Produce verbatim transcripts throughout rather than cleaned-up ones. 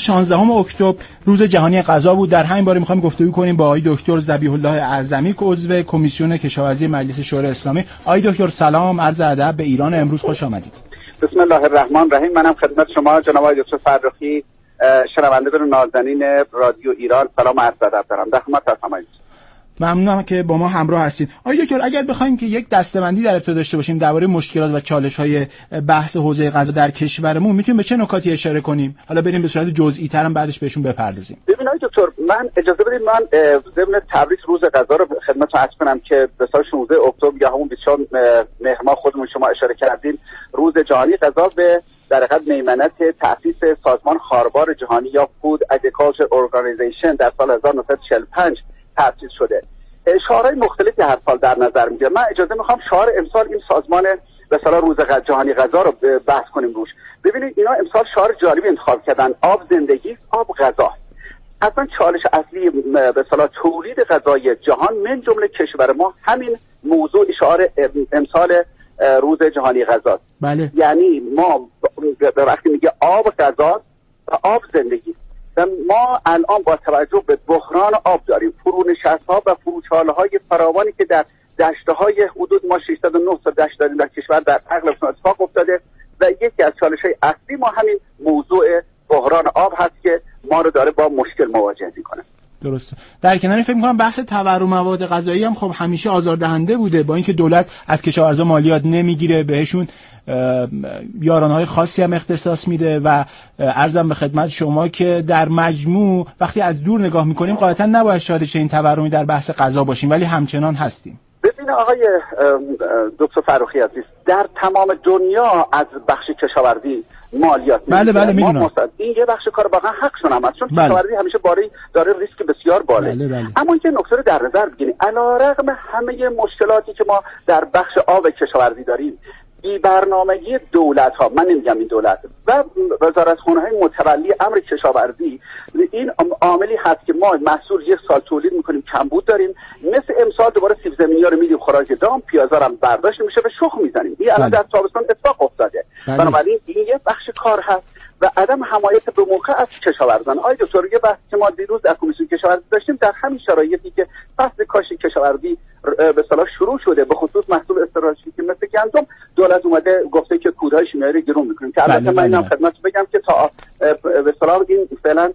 شانزدهم اکتبر روز جهانی غذا بود. در همین باره می‌خوایم گفتگو کنیم با آقای دکتر ذبیح الله اعظمی که عضو کمیسیون کشاورزی مجلس شورای اسلامی. آقای دکتر سلام، عرض ادب به ایران امروز، خوش آمدید. بسم الله الرحمن الرحیم. منم خدمت شما جناب آقای دکتر فرخی، شنوندگان نازنین رادیو ایران، سلام عرض ادب دارم. در خدمت هستم. ممنونم که با ما همراه هستید. آقای دکتر، اگر بخوایم که یک دسته‌بندی در ابتدا داشته باشیم درباره مشکلات و چالش‌های بحث حوزه غذا در کشورمون، میتونیم به چه نکاتی اشاره کنیم؟ حالا بریم به صورت جزئی تر هم بعدش بهشون بپردازیم. ببین آقای دکتر، من اجازه بدید من ضمن تبریک روز غذا رو خدمتتون عرض کنم که به سال شانزده اکتبر یا همون بیست و چهار مهر ماه خودمون شما اشاره کردین، روز جهانی غذا به در حقیقت میمنت تأسیس سازمان خاربار جهانی یا فود اگریکالچر ارگانیزیشن در سال هزار و نهصد و چهل و پنج تأسیس شده. شعارهای مختلفی هر سال در نظر میگیره. من اجازه میخوام شعار امسال این سازمان به اصطلاح روز جهانی غذا رو بحث کنیم روش. ببینید اینا امسال شعار جالبی انتخاب کردن، آب زندگی، آب غذا. اصلا چالش اصلی به اصطلاح تولید غذای جهان من جمله کشور ما همین موضوع شعار امسال روز جهانی غذا. بله. یعنی ما وقتی میگه آب غذا و آب زندگی و ما الان با توجه به بحران آب داریم، فرونشست‌ها و فروچاله‌های فراوانی که در دشت‌های حدود ما ششصد و نه تا دشت داریم در کشور در اغلبشون اتفاق افتاده و یکی از چالش‌های اصلی ما همین موضوع بحران آب هست که ما رو داره با مشکل مواجه می‌کنه. درسته. در کنار فکر می‌کنم بحث تورم مواد غذایی هم خب همیشه آزاردهنده بوده، با اینکه دولت از کشاورزا مالیات نمیگیره، بهشون یارانه‌های خاصی هم اختصاص میده و عرضم به خدمت شما که در مجموع وقتی از دور نگاه می‌کنیم غالبا نباید شاهد این تورمی در بحث غذا باشیم، ولی همچنان هستیم. ببین آقای دکتر فرخی عزیز، در تمام دنیا از بخش کشاورزی مالیات بله بله میدونم. این یه بخش کار واقعا حقشون هم هست، چون بله. کشاورزی همیشه باره داره ریسک بسیار بالا. بله بله. اما اینکه نکته رو در نظر بگیریم، علیرغم همه مشکلاتی که ما در بخش آب کشاورزی داریم، بی برنامگی دولت ها، من نمیگم این دولت و وزارتخانه های متولی امر کشاورزی، این عاملی هست که ما محصول یک سال تولید میکنیم کمبود داریم، مثل امسال دوباره سیب زمینی ها رو میدیم خوراک دام، پیازا هم برداشت میشه و شخم میزنیم. این الان در تابستان اتفاق افتاده. بنابراین این یه بخش کار هست و عدم حمایت به موقع از کشاورزان. آقای دکتر، یه بحث که ما دیروز در کمیسیون کشاورزی داشتیم، در همین شرایطی که فصل کاشت کشاورزی به اصطلاح شروع شده، به خصوص محصول استراتژیکی مثل گندم، دولت اومده گفته که کودهای شیمیایی رو گرون میکنیم که البته من اینم خدمت بگم که تا به اصطلاح این فعلا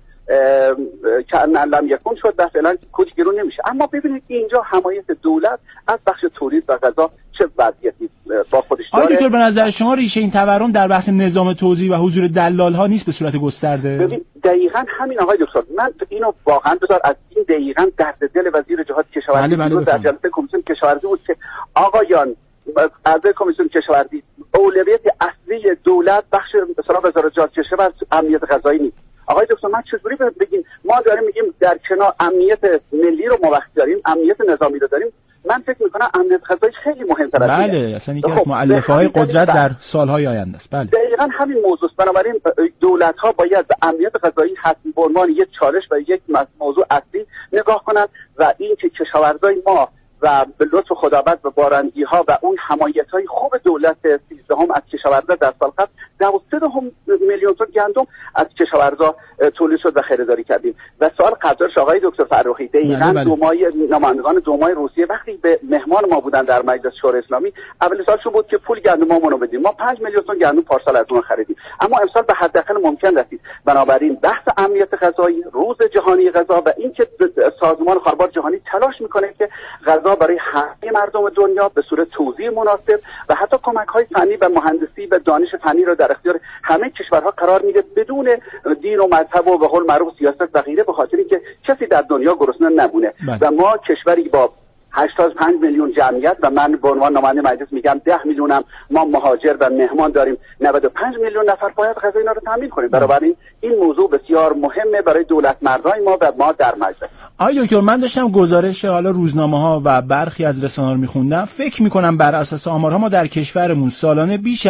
که لم یکن شد و فعلا کود گرون نمیشه. اما ببینید اینجا حمایت دولت از بخش تولید و غذا چه وضعیتی با خودش داره. آقای دکتر، به نظر شما ریشه این تورم در بحث نظام توزیع و حضور دلال ها نیست به صورت گسترده؟ ببین دقیقاً همین آقای دکتر، من اینو واقعا بذار از این دقیقاً درد دل وزیر جهاد کشاورزی بله بله در جلسه کمیسیون کشاورزی بود که آقایان اعضای کمیسیون کشاورزی، اولویت اصلی دولت بخش مثلا وزارت جهاد کشاورزی امنیت غذایی نیست. آقای دکتر، من چجوری بگیم ما داریم میگیم در کنار امنیت ملی رو ما وقت داریم، امنیت نظامی رو داریم، من فکر میکنم امنیت غذایی خیلی مهم‌تر است. بله، اصلا یکی از مؤلفه‌های قدرت در سالهای آینده است. بله. دقیقاً همین موضوع است. بنابراین دولت‌ها باید به امنیت غذایی حتمی به عنوان یک چالش و یک موضوع اصلی نگاه کنند و این که کشاورزای ما و به لطف خداوند و بارندگی‌ها و اون حمایت‌های خوب دولت سیزدهم از کشاورزا در سال قبل دوازده میلیون تن گندم از کشاورزا تولید شد و خریداری کردیم. و سال قبلش آقای دکتر فرخی دقیقاً دو ماه نمایندگان دو ماه روسیه وقتی به مهمان ما بودن در مجلس شورای اسلامی، اول سالشون بود که پول گندممون رو بدیم. ما پنج میلیون تن گندم پارسال از اون خریدیم، اما امسال به حداقل ممکن رسید. بنابراین بحث امنیت غذایی، روز جهانی غذا و اینکه سازمان خاربار جهانی تلاش میکنه که غذا برای همه مردم دنیا به صورت توزیع مناسب و حتی کمک‌های فنی و مهندسی و دانش فنی رو در اختیار همه کشورها قرار میده بدون دین و مذهب و به قول معروف سیاست و غیره، به خاطر اینکه کسی در دنیا گرسنه نمونه. و ما کشوری با هشتاد و پنج میلیون جمعیت و من به عنوان نماینده مجلس میگم ده میلیونم ما مهاجر و مهمان داریم، نود و پنج میلیون نفر باید غذا اینا رو تامین کنیم. بنابراین این موضوع بسیار مهمه برای دولت مردای ما و ما در مجلس. آقای دکتر، من داشتم گزارش حالا روزنامه‌ها و برخی از رسانه‌ها رو می‌خوندم، فکر می‌کنم بر اساس آمارها ما در کشورمون سالانه بیش از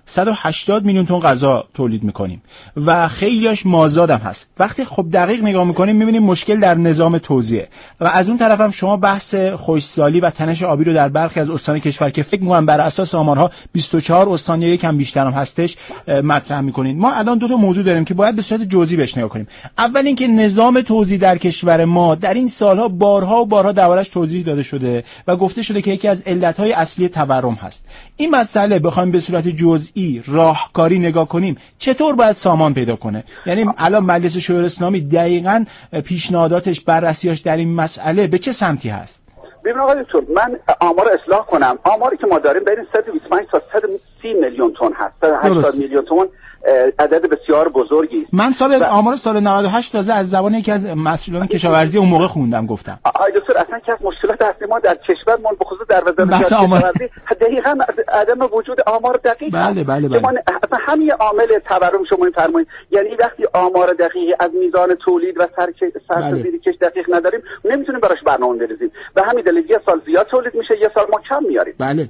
صد و هشتاد میلیون تن غذا تولید میکنیم و خیلیاش مازاد هم هست. وقتی خب دقیق نگاه میکنیم میبینیم مشکل در نظام توزیعه و از اون طرف هم شما بحث خشکسالی و تنش آبی رو در برخی از استان کشور که فکر میکنم بر اساس آمارها بیست و چهار استان یا یکم بیشتر هم هستش مطرح میکنید. ما الان دو تا موضوع داریم که باید به صورت جزئی بهش نگاه کنیم. اول اینکه نظام توزیع در کشور ما در این سالها بارها و بارها دربارش توضیح داده شده و گفته شده که یکی از علتهای اصلی تورم هست. این مسئله بخوایم به صورت جزئی راهکاری نگاه کنیم چطور باید سامان پیدا کنه؟ یعنی الان مجلس شورای اسلامی دقیقاً پیشنهاداتش، بررسیاش در این مسئله به چه سمتی هست؟ ببین آقای دکتر، من آمار اصلاح کنم. آماری که ما داریم بین صد و بیست و پنج تا صد و سی میلیون تن هست. صد و هشتاد میلیون تن عدد بسیار بزرگی. من سال و... آمار سال نود و هشت تازه از زبان یکی از مسئولان کشاورزی اون موقع خوندم گفتم. آقای دکتر، اصلا که از مشکلات اصلی ما در کشورمون به خصوص در وزارت کشاورزی دقیقاً عدم وجود آمار دقیق. بله بله بله. ما اصلا همین عامل تورم شما می‌فرمایید، یعنی وقتی آمار دقیقی از میزان تولید و سرسازی کش دقیق نداریم نمیتونیم براش برنامه بریزیم. به همین دلیل یه سال زیاد تولید میشه، یه سال ما کم میاریم. بله.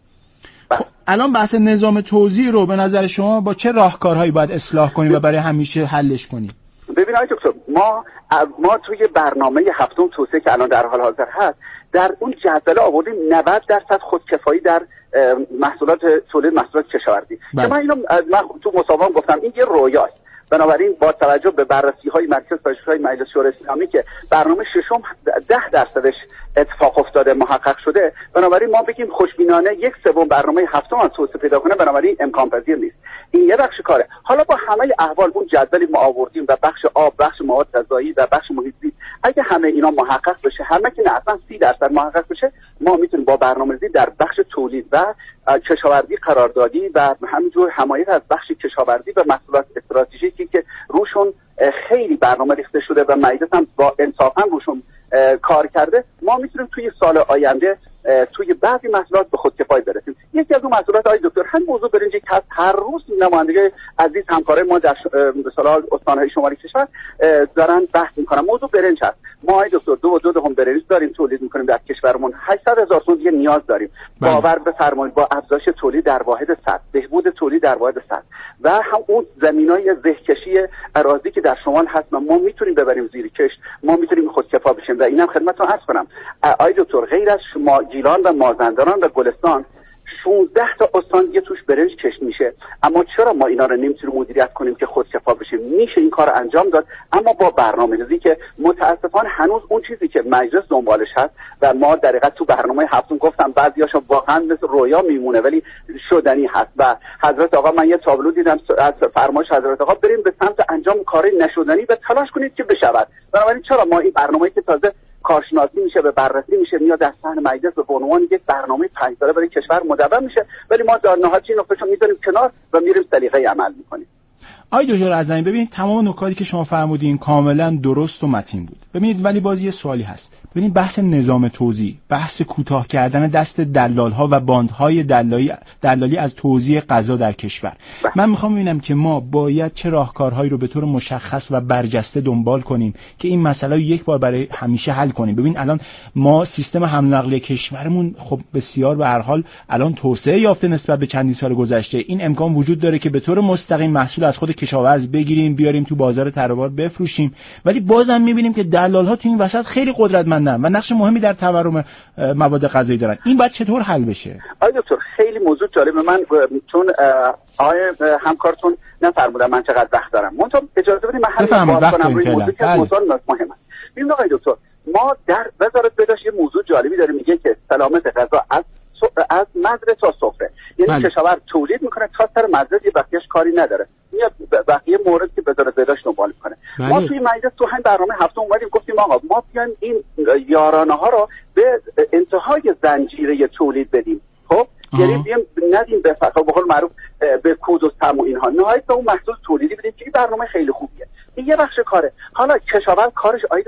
خب الان بحث نظام توزیع رو به نظر شما با چه راهکارهایی باید اصلاح کنیم و برای همیشه حلش کنیم؟ ببین آقای دکتر، ما ما توی برنامه هفتم توسعه که الان در حال حاضر هست در اون جدول آوردیم نود درصد خودکفایی در محصولات تولید محصولات کشاورزی که من اینو من تو مصاحبه‌ام گفتم این یه رویاست. بنابراین با توجه به بررسی‌های مرکز پژوهش‌های مجلس شورای اسلامی که برنامه ششم ده درصدش اتفاق افتاده، محقق شده، بنابراین ما بگیم خوشبینانه یک سوم برنامه هفتم از توسعه پیدا کنه، بنابراین امکان پذیر نیست. این یه بخش کاره. حالا با همه احوال اون جدولی ما آوردیم و بخش آب، بخش مواد غذایی و بخش محیط زیست، اگه همه اینا محقق بشه، همه که نه اصلا سی درصد محقق بشه، ما میتونیم با برنامه‌ریزی در بخش تولید و کشاورزی قراردادی و همینجور حمایت از بخش کشاورزی و محصولات استراتژیکی که روشون خیلی برنامه ریخته شده و مجلس هم با انصافا روشون کار کرده، ما میتونیم توی سال آینده توی بعضی محصولات به خودکفایی برسیم. یکی از اون محصولات آقای دکتر همین موضوع برنج که هر روز نمایندگان عزیز همکارای ما در به اصطلاح استان‌های شمالی کشور دارن بحث میکنن. موضوع برنج هست. ما آقای دکتر دو و دو دهم برنج داریم تولید میکنیم در کشورمون. هشتصد هزار تن دیگه نیاز داریم. بله. باور بفرمایید با افزایش تولید در واحد صد، بهبود تولید در واحد صد و هم اون زمینای زهکشی اراضی که در شمال هست ما میتونیم ببریم زیر کشت، ما میتونیم خودکفا بشیم. و اینم خدمتتون عرض کنم آقای دکتر، غیر از شما گیلان و مازندران و گلستان شانزده تا استان دیگه توش برنج کشت میشه، اما چرا ما اینا رو نمیتونیم مدیریت کنیم که خودکفا بشیم؟ میشه این کار انجام داد، اما با برنامه‌ریزی که متاسفانه هنوز اون چیزی که مجلس دنبالش هست و ما در حقیقت تو برنامه هفتم گفتم بعضیاشو واقعا مثل رویا میمونه ولی شدنی هست. و حضرت آقا من یه تابلو دیدم از فرمایش حضرت آقا بریم به سمت انجام کارهای نشدنی و تلاش کنید که بشود. بنابراین چرا ما این برنامه‌ای که تازه کارشناسی میشه به بررسی میشه میاد در صحن مجلس به عنوان یک برنامه پنج ساله برای کشور مدون میشه، ولی ما در نهایت این نقطه‌شو میذاریم کنار و میریم سلیقه عمل میکنیم. آقای دکتر اعظمی، ببینید تمام نکاتی که شما فرمودین کاملا درست و متین بود. ببینید ولی باز یه سوالی هست. ببینید بحث نظام توزیع، بحث کوتاه کردن دست دلال‌ها و باندهای دلالی دلالی از توزیع غذا در کشور. من میخوام ببینم که ما باید چه راهکارهایی رو به طور مشخص و برجسته دنبال کنیم که این مسئله رو یک بار برای همیشه حل کنیم. ببین الان ما سیستم حمل و نقل کشورمون خب بسیار به هر حال الان توسعه یافته نسبت به چندین سال گذشته. این امکان وجود داره که به طور مستقیم محصول از خود کشاورز بگیریم بیاریم تو بازار تروار بفروشیم، ولی بازم میبینیم که دلال‌ها تو این وسط خیلی قدرتمندن و نقش مهمی در تورم مواد غذایی دارن. این باید چطور حل بشه؟ آقای دکتر خیلی موضوع جالبه. من چون آقای همکارتون نفرمودم من چقدر وقت دارم، منتها اجازه بدید من همین باز کنم روی موضوعی که موضوع مهمه. ببین آقای دکتر، ما در وزارت بهداشت یه موضوع جالبی داریم، میگه که سلامت غذا از از مزرعه تا سفره، یعنی کشاورز تولید میکنه تا سر مزرعه، یه بقیه‌اش کاری نداره، میاد بقیه مورد که وزارت بهداشت دنبال میکنه. ما توی مجلس تو همین برنامه هفتم اومدیم گفتیم آقا ما بیایم این یارانه ها رو به انتهای زنجیره تولید بدیم. خب یعنی بیام ندیم به فقط به قول معروف به کود و سم و اینها، نهایت به اون محصول تولیدی بدیم که برنامه خیلی خوبیه. این یه بخش کاره. حالا کشاورز کارش آید دکتر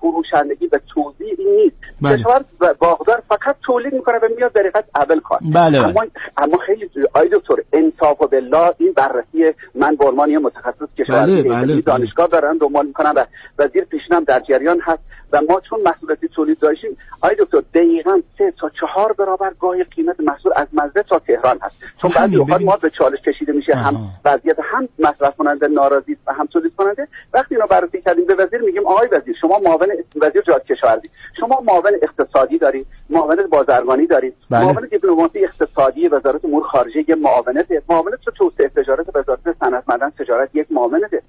فروشندگی و توزیع این نیست. بله. کشاورز و باغدار فقط تولید میکنه و میاد در حقیقت اول کار. بله اما بله. اما خیلی آی دکتر انصاف بالله این بررسی من به عنوان یه متخصص کشاورزی بله بله. دانشگاه دارن دنبال میکنم و وزیر پیشینم در جریان هست و ما چون مسئولیت تولید داشتیم آی دکتر دقیقاً سه تا چهار برابر گاهی قیمت محصول از مزرعه تا تهران هست. چون بعضی اوقات ما به چالش کشیده میشه آها. هم وضعیت هم مصرف کننده ناراضی و هم تولید کننده. وقتی اینو بررسی کردیم به وزیر میگیم آقای وزیر شما معاون وزیر جهاد کشاورزی شما معاون اقتصادی دارید، معاون بازرگانی دارید، بله. معاون دیپلماسی اقتصادی وزارت امور خارجه یک معاونت، معاونت توسعه تجارت وزارت صنعت معدن تجارت یک معاونته.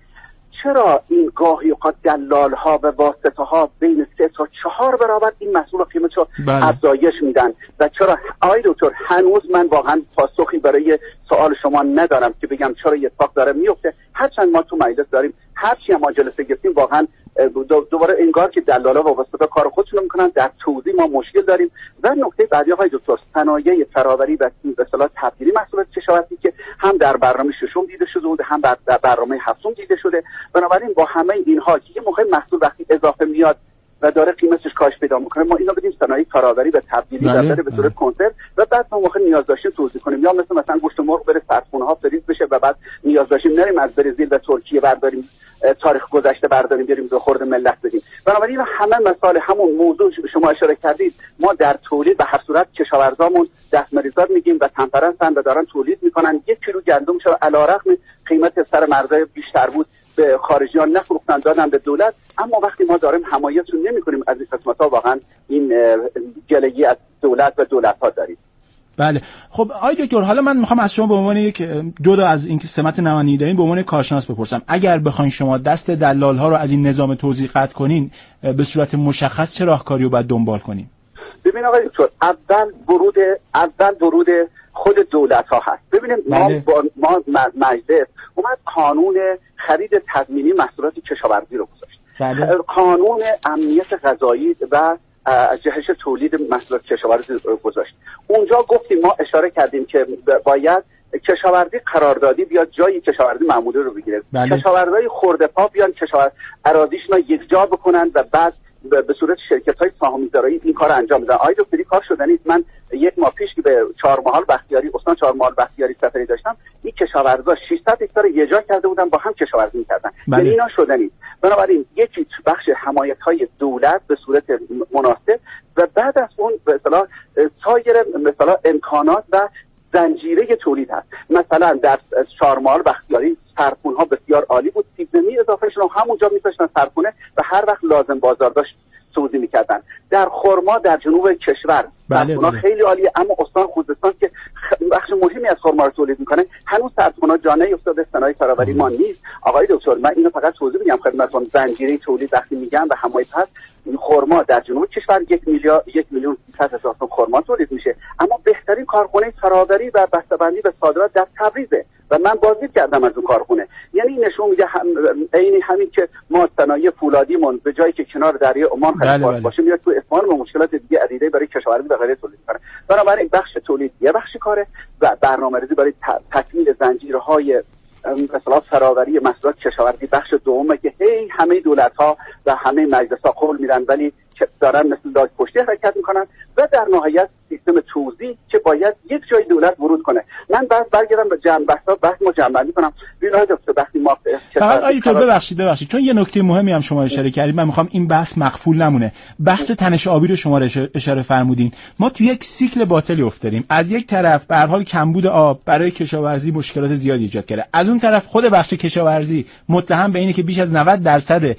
چرا این گاهی اوقات دلال ها و واسطه ها بین سه تا چهار برابر این محصول قیمت رو افزایش میدن و چرا آقای دکتر هنوز من واقعا پاسخی برای سوال شما ندارم که بگم چرا این اتفاق داره میفته. هرچند ما تو مجلس داریم هرچی ما جلسه گرفتیم واقعا دوباره انگار که دلالا و واسطه کار خودشون میکنن. در توزیع ما مشکل داریم و نکته بعدی های دکتر صنایع فرآوری و به اصطلاح تبدیلی محصولات کشاورزی که هم در برنامه ششم دیده شده بود هم در برنامه هفتم دیده شده. بنابراین با همه اینها که یه موقع محصول وقتی اضافه میاد و داره قیمتش کاهش پیدا میکنه ما اینو بدیم صنایع فرآوری و تبدیلی بله. بره به صورت کنسرو و بعد ما موقع نیاز داشتیم توزیع کنیم یا مثلا مثلا گوشت مرغ بره سردخونه ها فریز بشه و بعد نیاز داشتیم نریم از برزیل و ترکیه برداریم تاریخ گذشته برداریم بریم به خورد ملت بدیم. بنابراین همه مسائل همون موضوع شما اشاره کردید ما در تولید به هر صورت کشاورزامون دستمریزاد میگیم و تنپرستن و دارن تولید میکنن. یک کیلو گندم چرا علیرغم قیمت سر مرزای بیشتر بود به خارجیان نفروختن دادن به دولت. اما وقتی ما داریم حمایتشون نمی‌کنیم از این قسمت‌ها واقعا این گلگی از دولت و دولت‌ها داریم. بله خب آقای دکتر حالا من میخوام از شما به عنوان یک جدا از اینکه سمت نمایی دارین به عنوان کارشناس بپرسم اگر بخواید شما دست دلال ها رو از این نظام توزیع قطع کنین به صورت مشخص چه راهکاری رو باید دنبال کنیم؟ ببین آقای دکتر اول ورود اول ورود خود دولت ها هست. ببینیم بله. ما ما مجلس اومد قانون خرید تضمینی محصولات کشاورزی رو گذاشت. بله. قانون امنیت غذایی و جهش تولید محصولات کشاورزی گذاشت. اونجا گفتیم ما اشاره کردیم که باید کشاورزی قراردادی بیاد جای کشاورزی معمولی رو بگیره. بله. کشاورزای خرده پا بیان کشاورزی اراضیشون رو یکجا بکنن و بعد به صورت شرکت‌های سهام‌دارایی این کار انجام بدن. آیا دکتری کار شده نیست؟ من یک ماه پیش که به چهارمحال بختیاری استان چهارمحال بختیاری سفری داشتم این کشاورزا ششصد هکتار یجا کرده بودن با هم کشاورزی می‌کردن. بله. یعنی اینا شده نیست. بنابراین یکی بخش حمایت‌های دولت به صورت مناسب و بعد از اون به اصطلاح سایر مثلا امکانات و زنجیره تولید هست. مثلا در چهارمحال بختیاری سرخونه‌ها بسیار عالی بود. سیبزمینی اضافه شدن همونجا می‌ذاشتن سرخونه و هر وقت لازم بازار داشت توزیع می‌کردن. در خرما در جنوب کشور سرخونه‌ها بله خیلی عالیه اما استان خوزستان که بخش مهمی از خرما رو تولید می‌کنه هنوز سرخونه‌ها جا نیفتاده. صنایع فرآوری ما نیست. آقای دکتر من اینو فقط توضیح میدم خدمتتون زنجیره تولید وقتی میگم و حمایت هست خرما در جنوب کشور یک میلیارد یک میلیون سیصد هزار تن خرما تولید میشه اما بهترین کارخونه فرآوری و بسته‌بندی و صادرات در تبریزه و من بازدید کردم از اون کارخونه. یعنی نشون میده هم عین همین که ما صنایع فولادیمون به جایی که کنار دریای عمان خدمات باشه میاد تو اصفهان و مشکلات دیگه عدیده برای کشاورزی و غیره تولید کنه. بنابراین بخش تولید یه بخش کاره و برنامه‌ریزی برای تکمیل زنجیرهای مثلا فرآوری محصولات کشاورزی بخش دومه که هی همه دولت‌ها و همه مجلس‌ها قول میدن ولی دارن مثل لاک پشتی حرکت میکنن و در نهایت سیستم توزیع که باید یک جای دولت ورود کنه. من بعد برگردم به جنب بحثا بحث ما جنبندی کنم. ببینید دکتر وقتی ما فقط آیه تو ببخشید ببخشید چون یه نکته مهمی هم شما اشاره کردید من میخوام این بحث مغفول نمونه. بحث تنش آبی رو شما اشاره فرمودین. ما تو یک سیکل باطلی افتادیم. از یک طرف به هر حال کمبود آب برای کشاورزی مشکلات زیادی ایجاد کرده. از اون طرف خود بخش کشاورزی متهم به اینه که بیش از نود درصد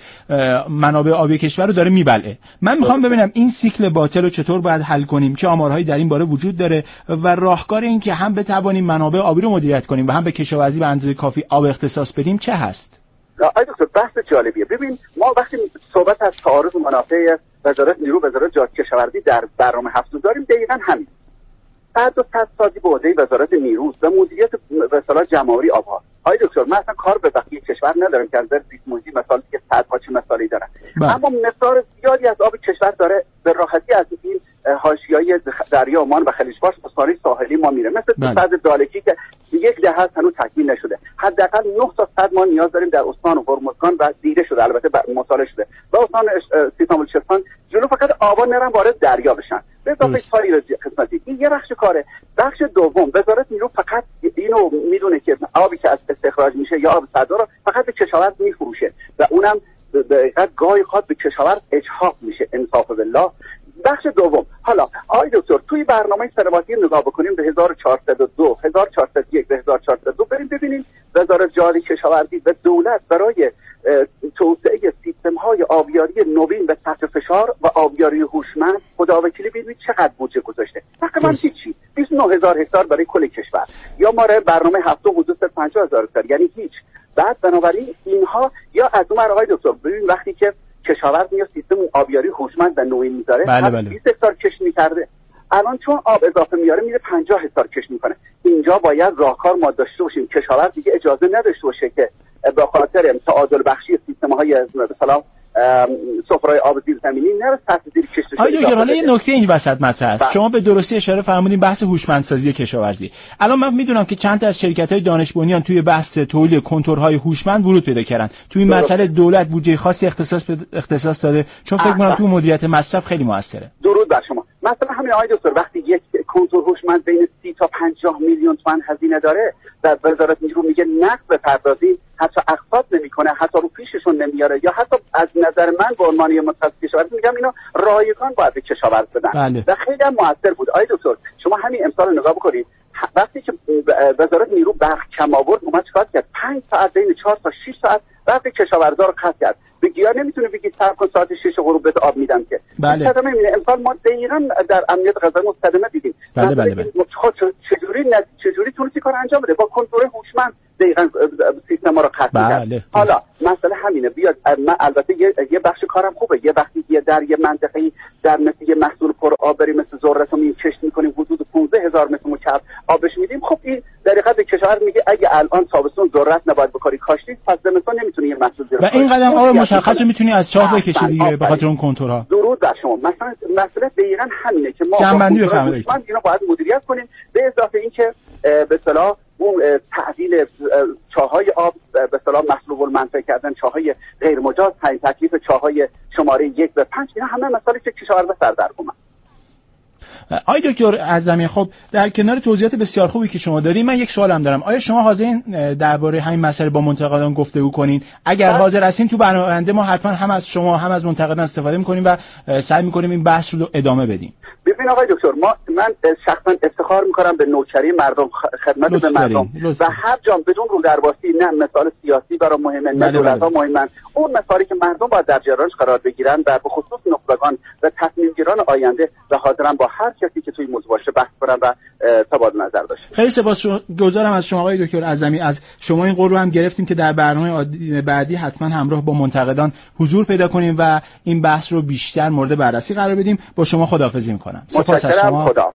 منابع آبی کشور رو داره میبلعه. من میخوام ببینم این سیکل باطل رو چطور باید حل کنیم، چه آمارهایی در این باره وجود داره و راهکار این که هم بتوانیم منابع آبی رو مدیریت کنیم و هم به کشاورزی به اندازه کافی آب اختصاص بدیم چه هست؟ آقای دکتر بحث جالبیه. ببین ما وقتی صحبت از تعارض منافع وزارت نیرو وزارت جهاد کشاورزی در برنامه هفت داریم دقیقاً همین. بعد از تصادی به عهده وزارت نیرو و مدیریت به اصطلاح جمهوری آبها. آقای دکتر من اصلا کار به بقیه کشور ندارم که از نظر زیست محیطی مثلا که صدها چه مسائلی دارن. اما مقدار زیادی از آب کشور داره به راحتی از این حاشیه‌های دریا عمان و خلیج فارس به ساحلی ساحلی ما میره مثل سد دالکی که یک دهه هنوز تکمیل نشده. حداقل نه تا صد ما نیاز داریم در استان هرمزگان و دیده شده، البته مطالعه شده و استان سیستان بلوچستان جلو فقط آبا نرم وارد دریا بشن به اضافه سایر قسمتی. این یه بخش کاره. بخش دوم وزارت نیرو فقط اینو میدونه که آبی که از استخراج میشه یا آب صدا رو فقط به کشاورز میفروشه و اونم دقیقاً گاهی خود به کشاورز اجحاف میشه، انصاف بالله. بخش دوم، حالا آقای دکتر توی برنامه سنواتی نگاه بکنیم به هزار و چهارصد و دو هزار و چهارصد و یک به هزار و چهارصد و دو بریم ببینیم وزارت جاری کشاورزی و دولت برای توسعه سیستم‌های آبیاری نوین و تحت فشار و آبیاری هوشمند خداوکیلی ببینید چقدر بودجه گذاشته. تقریبا هیچی، بیست و نه هزار هکتار برای کل کشور، یا ما برنامه هفتم حدود پنجاه هزار هکتار، یعنی هیچ. بعد بنابراین اینها یا از اون آقای دکتر ببین وقتی که کشاورز میاد سیستم آبیاری هوشمند و نوین میذاره، بله بله. بیست هکتار کش می‌کرده، الان چون آب اضافه میاره میره پنجاه هکتار کش میکنه. اینجا باید راهکار ما داشته باشیم، کشاورز دیگه اجازه نداشته باشه که به خاطر تعادل بخشی سیستم‌های مثلا سفره‌های آب زیرزمینی نره سطح زیر کشت شده. آیا حالا یه نکته این وسط مطرح است. شما به درستی اشاره فرمودین بحث هوشمندسازی کشاورزی. الان من میدونم که چند تا از شرکت‌های دانش بنیان توی بحث تولید کنتورهای هوشمند ورود پیدا کردن. توی این مسئله دولت بودجه خاصی اختصاص اختصاص داده، چون فکر می‌کنم تو مدیریت مصرف خیلی موثره. درود بر شما. مثلا همین آقای دکتر وقتی یک کنتور هوشمند بین سی تا پنجاه میلیون تومان هزینه داره و وزارت نیرو میگه نقد بپردازید، حتی اقساط نمیکنه، حتی رو پیششون نمیاره، یا حتی از نظر من به عنوان یه متخصص کشاورزی میگم اینا رایگان باید به کشاورز بدن. بله. و خیلی هم موثر بود. آقای دکتر شما همین امسال نگاه بکنید، وقتی که وزارت نیرو برق کم آورد اومد چیکار کرد؟ پنج ساعت بین چهار تا شش ساعت برق کشاورزا رو قطع کرد. به گیاه نمیتونه بگید صبر کن ساعت شش غروب بهت آب میدم که. بله. صدمه میبینه. امسال ما دقیقاً در امنیت غذایی صدمه دیدیم. بله بله بله. چجوری چجوری تونستی کار انجام بده؟ با کنترل هوشمند دقیقاً سیستم ما رو قطع کرد. بله. حالا مسئله همینه. بیاد من البته یه, یه بخش کارم خوبه. یه وقتی یه در یه منطقه‌ای در مثل یه محصول پر آب بریم مثل ذره رو می کشت می‌کنیم حدود پانزده هزار متر مکعب آبش میدیم. خب این در حقیقت کشاورز میگه اگه الان تابستون ذرت نباید بکاری کاشتی، پس زمستون نمیتونه یه محصول زیر. و این قدم آب مشخص رو میتونی از چاه بکشی دیگه به خاطر اون کنتورها. درود بر شما. مثلا مسئله دقیقاً همینه که ما جنبندی بفرمایید. اینا باید مدیریت کنیم، به اضافه اینکه به اصطلاح اون تعدیل چاهای آب به اصطلاح مسلوب المنفعه کردن چاهای غیر مجاز، تعیین تکلیف چاهای شماره یک و پنج، اینا همه مسائلی که کشاورز سر در اومد. آقای دکتر اعظمی، خب در کنار توضیحات بسیار خوبی که شما دادین من یک سوالم دارم. آیا شما حاضرین درباره همین مسئله با منتقدان گفتگو کنین؟ اگر حاضر هستین تو برنامه آینده ما حتما هم از شما هم از منتقدان استفاده می‌کنیم و سعی می‌کنیم این بحث رو ادامه بدیم. ببین آقای دکتر، ما من شخصا افتخار می‌کنم به نوکری مردم، خدمت به مردم و هر جا بدون رو درباسی، نه مثال سیاسی برای مهمه، نه دولت‌ها مهمن، اون مسائلی که مردم باید در جریانش قرار بگیرن و به خصوص نخبگان و تصمیم‌گیران آینده و حاضرم با هر کسی که توی موضوع باشه بحث کنم و تبادل نظر داشته. خیلی سپاسگزارم از شما آقای دکتر اعظمی. از شما این قول رو هم گرفتیم که در برنامه بعدی حتما همراه با منتقدان حضور پیدا کنیم و این بحث رو بیشتر مورد بررسی قرار بدیم. با شما خداحافظی می‌کنم. سپاس از شما.